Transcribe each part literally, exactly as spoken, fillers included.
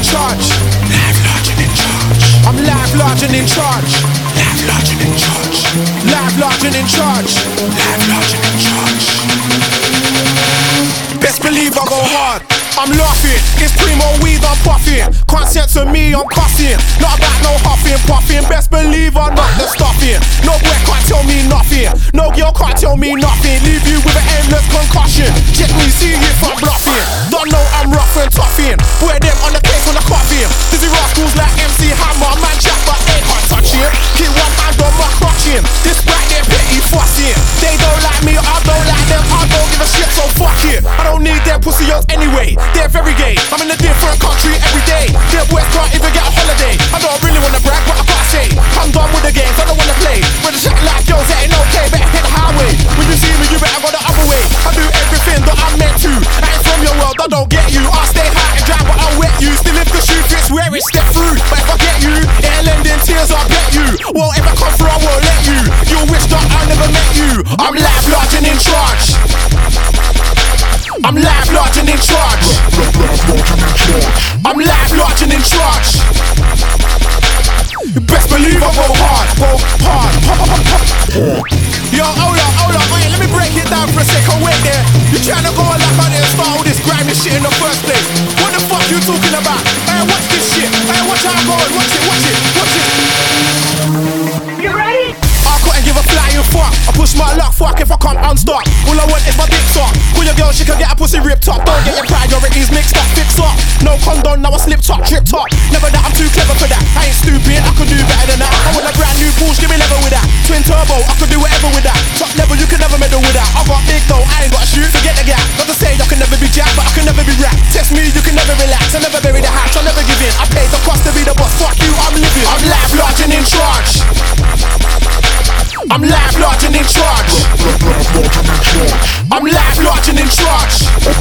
charge. Live large and in charge. I'm live large and in charge. Live large and in charge. Live large and in charge. Live large and in charge. Best believe I go hard. I'm laughing, it's primo weed I'm puffing. Can't censor me, I'm cussing. Not about no huffing, puffing. Best believe I'm not the stuffing. No boy can't tell me nothing. No girl can't tell me nothing. Leave you with an aimless concussion. Check me, see if I'm bluffing. Don't know I'm rough and toughing. Boy them on the case when I cut him. Dizzy rascals like M C Hammer. Man jack but they can't touch him. Keep one hand on my crutching. This back they petty fussing. They don't like me, I don't like them. I don't give a shit, so fuck it. I don't need their pussy yours anyway. They're very gay, I'm in a different country every day. Their boys can't even get a holiday. I don't really wanna brag, but I gotta say I'm done with the games, I don't wanna play. When the chat like girls, that ain't okay, better hit the highway. When you see me, you better go the other way. I do everything that I'm meant to. I ain't from your world, I don't get you. I stay high and dry, but I'll wet you. Still if the shoe fits, wear it, step through. But if I get you, it'll end in tears, I'll bet you. Won't ever come through, I won't let you. You'll wish that I never met you. I'm live, large and in charge. I'm live, large and in charge. I'm live, large and in charge. You best believe I go hard, go hard. Yo, hold up, hold up, wait, let me break it down for a second. Wait there, you trying to go on like I didn't start all this grimy shit in the first place. What the fuck you talking about? Hey, watch this shit. Hey, watch how I'm going. Watch it, watch it, watch it. You ready? I couldn't give a flying fuck. I push my luck, fuck if I can't unstuck. All I want is my dick suck. Call your girl, she can get a pussy ripped up. Don't get your priorities mixed up, fix up. No condom, now I slipped up, tripped up. Never that, I'm too clever for that. I ain't stupid, I could do better than that. I want a brand new Porsche, give me level with that. Twin turbo, I could do whatever with that. Top level, you can never meddle with that. I got big though, I ain't got a shoot, forget the gap. Not to say I can never be jack, but I can never be rap. Test me, you can never relax. I never bury the hatch, I'll never give in. I paid the cost to be the boss, fuck you, I'm living. I'm live, large and in charge. I'm live, large and in charge. I'm live, large and in charge.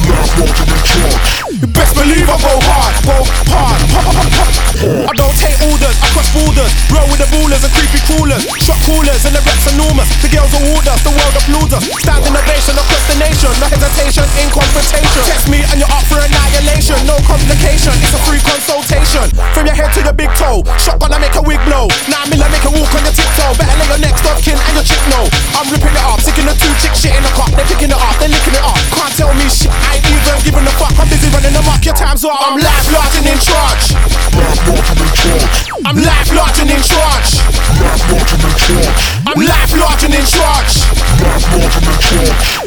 You best believe I go hard, go hard. I don't take orders, I cross borders. Roll with the ballers and creepy crawlers. Shot callers and the reps enormous. The girls award us, the world applauds us. Stand innovation across the nation. No hesitation in confrontation. Test me and you're up for annihilation. No complication, it's a free consultation. From your head to your big toe. Shotgun I make a wig blow. Nine mil I make a walk on your tiptoe. Better lay your next off kin and your chick know. I'm ripping it up, sticking the two chicks shit in the cup. They're picking it up, they're licking it up. Can't tell me shit, I ain't even giving a fuck. I'm busy running them up, your time's up. I'm live, large and in charge. I'm live, large and in charge. I'm live, large and in charge.